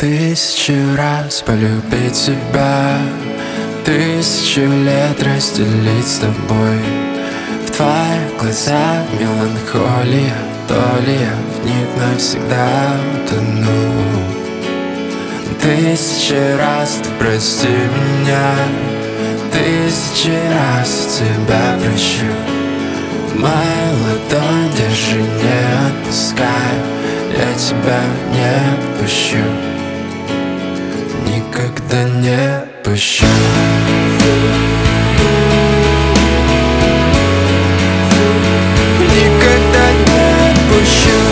Тысячу раз полюбить тебя, 1000 лет разделить с тобой. В твоих глазах меланхолия, то ли я в них навсегда утону. 1000 раз ты прости меня, 1000 раз тебя прощу. Мою ладонь держи, не отпускай, я тебя не отпущу, никогда не отпущу. Никогда не отпущу.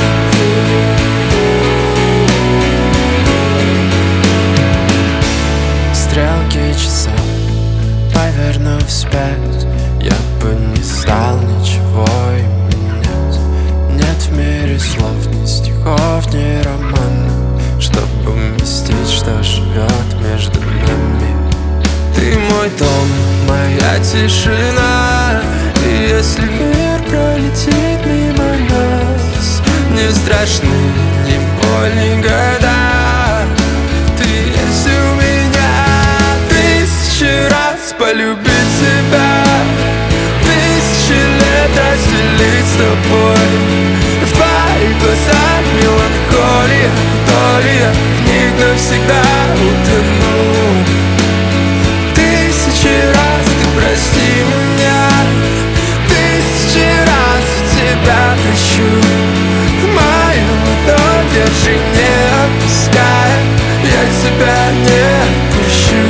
Стрелки часов повернув вспять, я бы не стал ничего менять. Нет в мире слов, ни стихов, ни романов, чтобы вместить, что живет между нами. Ты мой дом, моя тишина, и если мир пролетит мимо нас, не страшны ни боль, ни года. Ты есть у меня. 1000 раз полюбить тебя, 1000 лет разделить с тобой. В твоих глазах меланхолия, то ли я в них навсегда утону. 1000 раз ты прости меня, 1000 раз тебя прощу. Мою ладонь держи, не отпускай, я тебя не отпущу,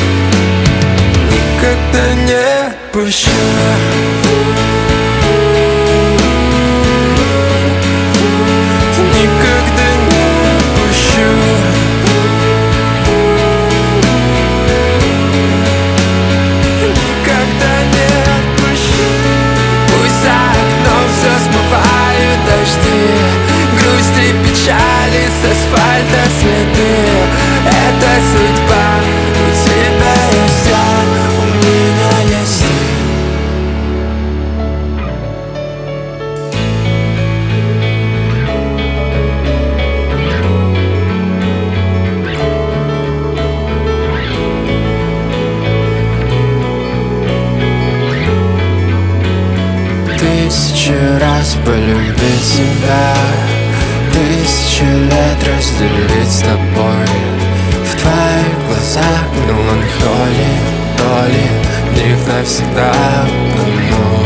никогда не отпущу. Никогда не отпущу. Никогда не отпущу. Пусть за окном все смывают дожди, грусть и печали с асфальта следы. Это судьба, у тебя есть я, у меня есть ты. Тысячу раз полюбить тебя, 1000 лет разделить с тобой. В твоих глазах меланхолия, то ли в них навсегда утону.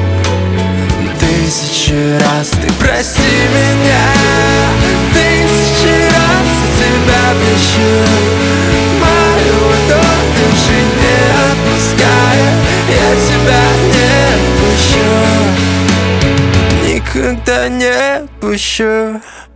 1000 раз ты прости меня, 1000 раз я тебя прощу. Мою ладонь держи, не отпуская, я тебя не отпущу, никогда не отпущу.